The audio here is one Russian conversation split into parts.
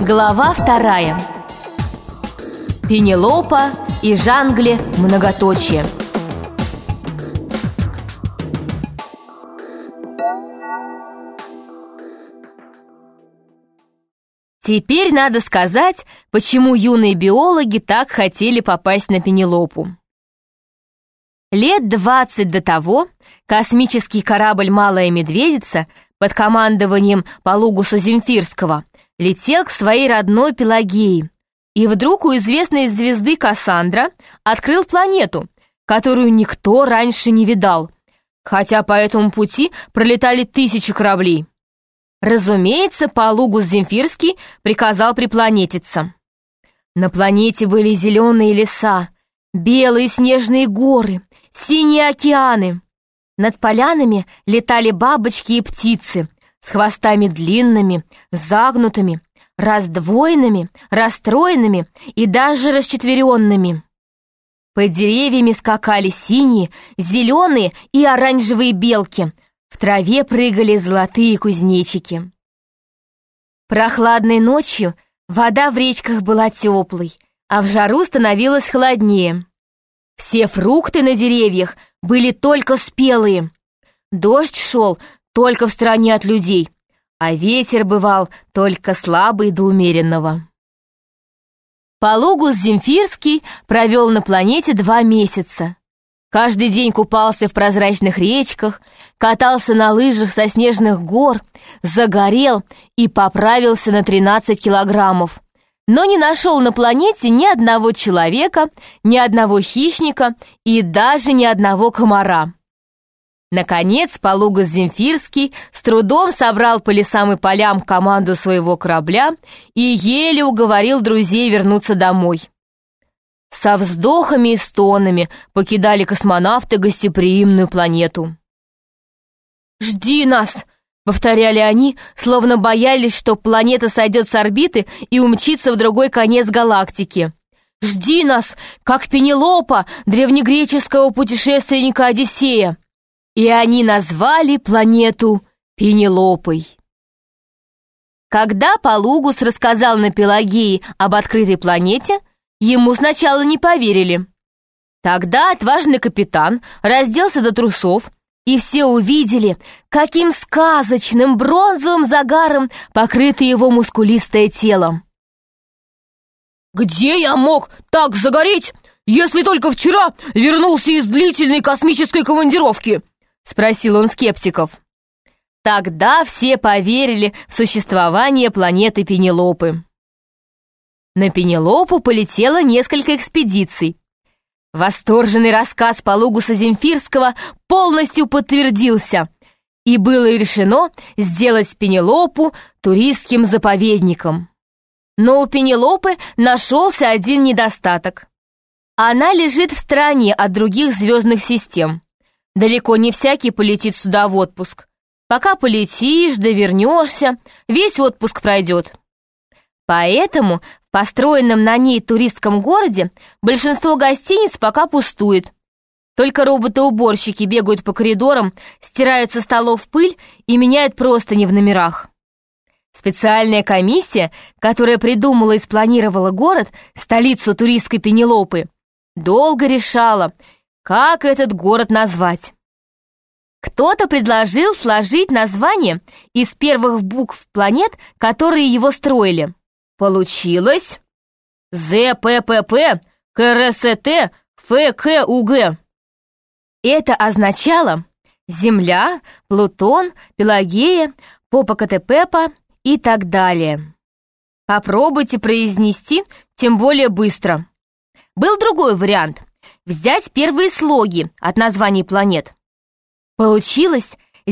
Глава 2. Пенелопа и Жангле многоточие. Теперь надо сказать, почему юные биологи так хотели попасть на Пенелопу. Лет 20 до того космический корабль «Малая медведица» под командованием Полугуса Земфирского летел к своей родной Пелагее, и вдруг у известной звезды Кассандра открыл планету, которую никто раньше не видал, хотя по этому пути пролетали тысячи кораблей. Разумеется, Полугус Земфирский приказал припланетиться. На планете были зеленые леса, белые снежные горы, синие океаны. Над полянами летали бабочки и птицы с хвостами длинными, загнутыми, раздвоенными, расстроенными и даже расчетверенными. Под деревьями скакали синие, зеленые и оранжевые белки, в траве прыгали золотые кузнечики. Прохладной ночью вода в речках была теплой, а в жару становилось холоднее. Все фрукты на деревьях были только спелые. Дождь шел только в стороне от людей, а ветер бывал только слабый до умеренного. Полугус Земфирский провел на планете 2 месяца. Каждый день купался в прозрачных речках, катался на лыжах со снежных гор, загорел и поправился на 13 килограммов, но не нашел на планете ни одного человека, ни одного хищника и даже ни одного комара. Наконец, Полугус Земфирский с трудом собрал по лесам и полям команду своего корабля и еле уговорил друзей вернуться домой. Со вздохами и стонами покидали космонавты гостеприимную планету. «Жди нас!» — повторяли они, словно боялись, что планета сойдет с орбиты и умчится в другой конец галактики. «Жди нас, как Пенелопа, древнегреческого путешественника Одиссея!» И они назвали планету Пенелопой. Когда Полугус рассказал на Пелагее об открытой планете, ему сначала не поверили. Тогда отважный капитан разделся до трусов, и все увидели, каким сказочным бронзовым загаром покрыто его мускулистое тело. «Где я мог так загореть, если только вчера вернулся из длительной космической командировки?» — спросил он скептиков. Тогда все поверили в существование планеты Пенелопы. На Пенелопу полетело несколько экспедиций. Восторженный рассказ Полугуса Земфирского полностью подтвердился, и было решено сделать Пенелопу туристским заповедником. Но у Пенелопы нашелся один недостаток. Она лежит в стороне от других звездных систем. Далеко не всякий полетит сюда в отпуск. Пока полетишь, да вернешься, весь отпуск пройдет. Поэтому в построенном на ней туристском городе большинство гостиниц пока пустует. Только роботы-уборщики бегают по коридорам, стирают со столов пыль и меняют простыни в номерах. Специальная комиссия, которая придумала и спланировала город, столицу туристской Пенелопы, долго решала, как этот город назвать. Кто-то предложил сложить название из первых букв планет, которые его строили. Получилось ЗППП КРСТ ФКУГ. Это означало Земля, Плутон, Пелагея, Попокатепепа и так далее. Попробуйте произнести, тем более быстро. Был другой вариант – взять первые слоги от названий планет. Получилось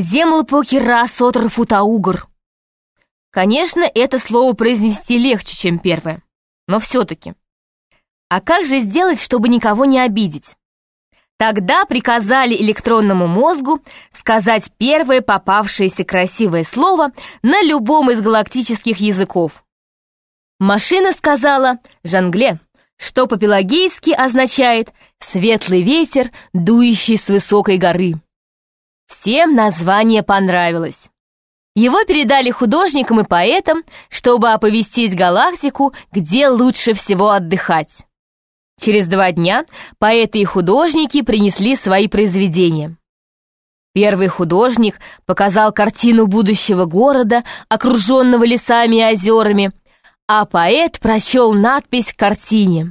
Землпокерасотрфутаугр. Конечно, это слово произнести легче, чем первое, но все-таки. А как же сделать, чтобы никого не обидеть? Тогда приказали электронному мозгу сказать первое попавшееся красивое слово на любом из галактических языков. Машина сказала «Жангле», что по-пелагейски означает «светлый ветер, дующий с высокой горы». Всем название понравилось. Его передали художникам и поэтам, чтобы оповестить галактику, где лучше всего отдыхать. Через 2 дня поэты и художники принесли свои произведения. Первый художник показал картину будущего города, окруженного лесами и озерами, а поэт прочел надпись к картине.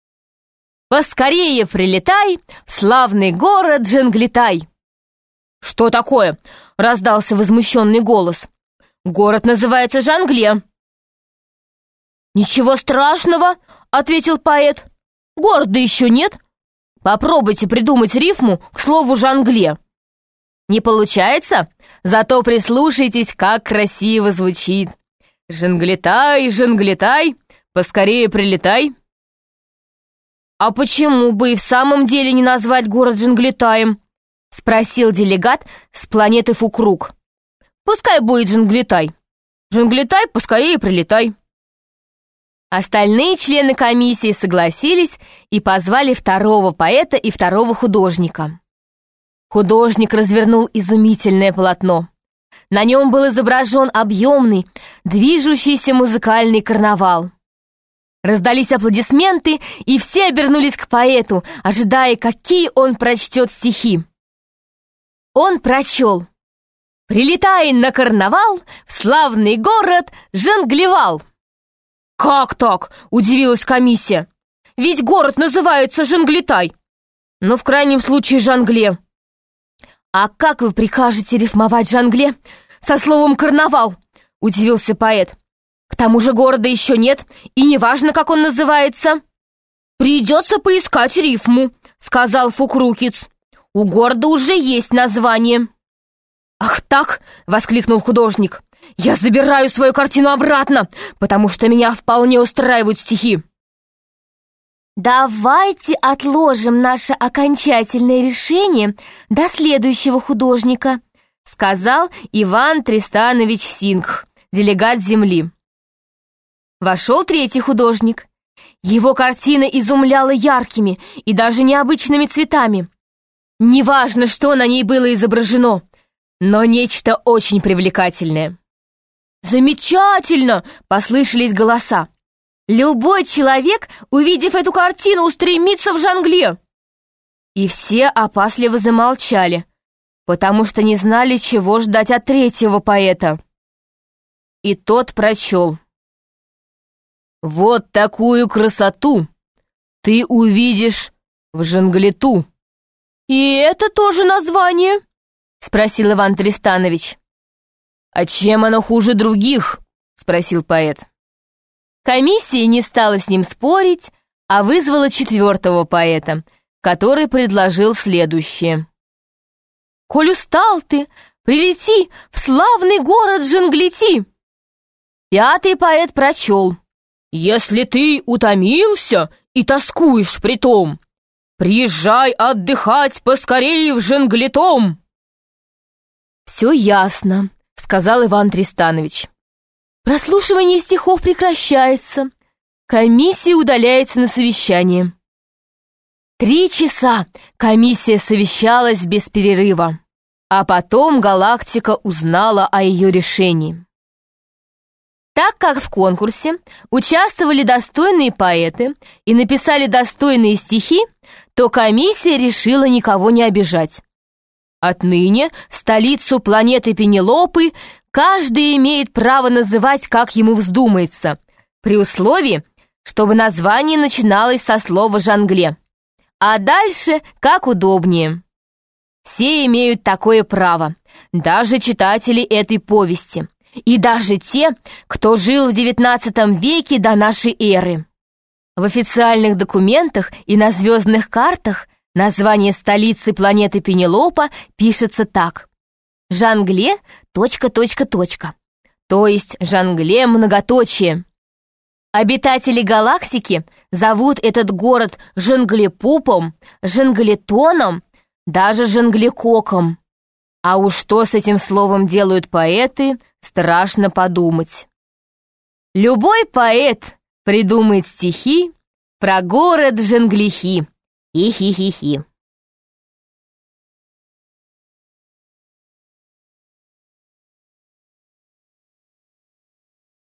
«Поскорее прилетай в славный город Джанглитай». «Что такое?» — раздался возмущенный голос. «Город называется Жангле». «Ничего страшного», — ответил поэт. «Города еще нет. Попробуйте придумать рифму к слову «Жангле». Не получается? Зато прислушайтесь, как красиво звучит. «Жанглитай, Жанглитай, поскорее прилетай». «А почему бы и в самом деле не назвать город Джанглитаем?» — спросил делегат с планеты Фукрук. «Пускай будет Джанглитай. Джанглитай, поскорее прилетай». Остальные члены комиссии согласились и позвали второго поэта и второго художника. Художник развернул изумительное полотно. На нем был изображен объемный, движущийся музыкальный карнавал. Раздались аплодисменты, и все обернулись к поэту, ожидая, какие он прочтет стихи. Он прочел: «Прилетай на карнавал в славный город Жанглевал». «Как так?» — удивилась комиссия. «Ведь город называется Жанглитай. Но в крайнем случае Жангле». «А как вы прикажете рифмовать Жангле со словом «карнавал»?» — удивился поэт. «К тому же города еще нет, и неважно, как он называется». «Придется поискать рифму», — сказал Фукрукиц. «У города уже есть название». «Ах так!» — воскликнул художник. «Я забираю свою картину обратно, потому что меня вполне устраивают стихи». «Давайте отложим наше окончательное решение до следующего художника», — сказал Иван Тристанович Сингх, делегат Земли. Вошел третий художник. Его картина изумляла яркими и даже необычными цветами. Неважно, что на ней было изображено, но нечто очень привлекательное. «Замечательно!» — послышались голоса. «Любой человек, увидев эту картину, устремится в Жангле!» И все опасливо замолчали, потому что не знали, чего ждать от третьего поэта. И тот прочел: «Вот такую красоту ты увидишь в Жанглету». «И это тоже название?» — спросил Иван Тристанович. «А чем оно хуже других?» — спросил поэт. Комиссия не стала с ним спорить, а вызвала четвертого поэта, который предложил следующее. «Коль устал ты, прилети в славный город Жанглети». Пятый поэт прочел: «Если ты утомился и тоскуешь притом, приезжай отдыхать поскорее в Жанглетом». «Все ясно», — сказал Иван Тристанович. «Прослушивание стихов прекращается. Комиссия удаляется на совещание». 3 часа комиссия совещалась без перерыва, а потом галактика узнала о ее решении. Так как в конкурсе участвовали достойные поэты и написали достойные стихи, то комиссия решила никого не обижать. Отныне столицу планеты Пенелопы каждый имеет право называть, как ему вздумается, при условии, чтобы название начиналось со слова «Жангле», а дальше как удобнее. Все имеют такое право, даже читатели этой повести, и даже те, кто жил в XIX веке до нашей эры. В официальных документах и на звездных картах название столицы планеты Пенелопа пишется так: Жангле ... то есть Жангле многоточие. Обитатели галактики зовут этот город Жанглепупом, Жанглетоном, даже Жанглекоком. А уж что с этим словом делают поэты, страшно подумать. Любой поэт придумает стихи про город Жанглихи. Хи-хи-хи-хи.